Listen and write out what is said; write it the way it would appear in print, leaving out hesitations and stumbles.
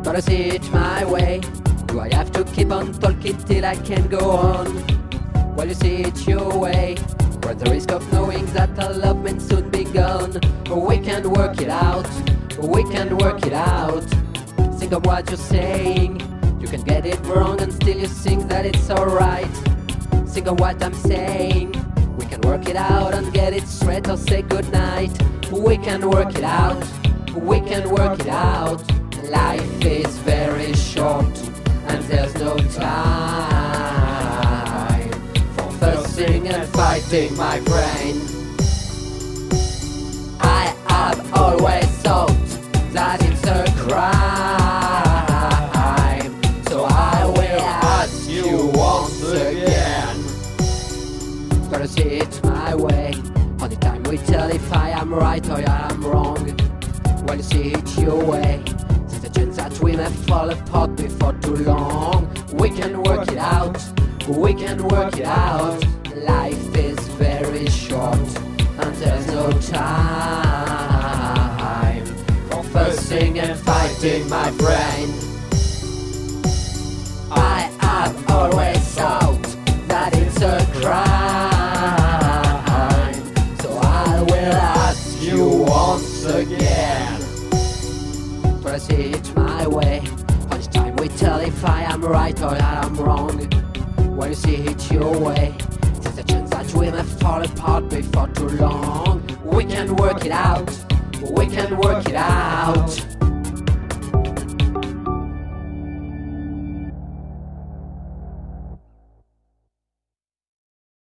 Gotta see it my way. Do I have to keep on talking till I can go on? Well, you see it your way. Run the risk of knowing that our love may soon be gone. We can work it out. We can work it out. Think of what you're saying. You can get it wrong and still you think that it's alright. Think of what I'm saying. We can work it out and get it straight or say goodnight. We can work it out. We can work it out. Life is very short and there's no time for fussing and fighting, my friend. I have always thought that it's a crime, so I will ask you once again. Gotta see it my way. Only time will tell if I am right or I am wrong. Well, you see it your way. There's a chance that we may fall apart before too long. We can work it out. We can work it out. Life is very short and there's no time for fussing and fighting, my friend. I have always thought that it's a crime, so I will ask you once again. Gotta see it my way. How much time we tell if I am right or I am wrong? When you see it your way, there's a chance that we may fall apart before too long. We can work it out. We can work it out.